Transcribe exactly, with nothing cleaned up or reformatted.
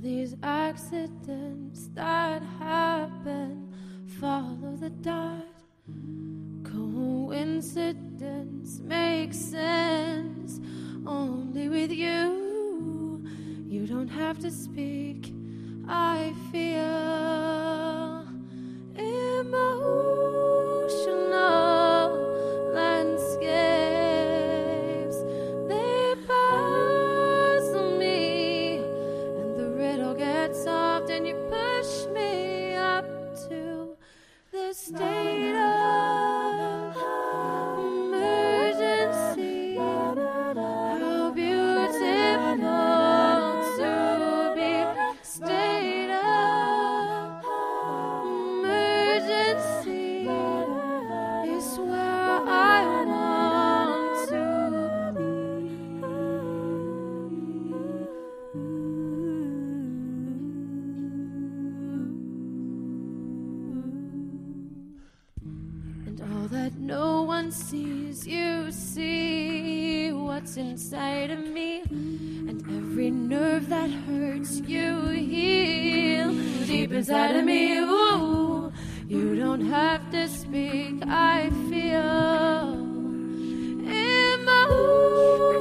these accidents that happen, follow the dot. Coincidence makes sense only with you. You don't have to speak. I feel emotional landscapes. They puzzle me, and the riddle gets solved, and you push me up to the state of emergency. How beautiful to be state of emergency is where I want to and all that no one sees, you see what's inside of me, and every nerve that hurts you heal deep inside of me. Ooh, you don't have to speak. I feel emotional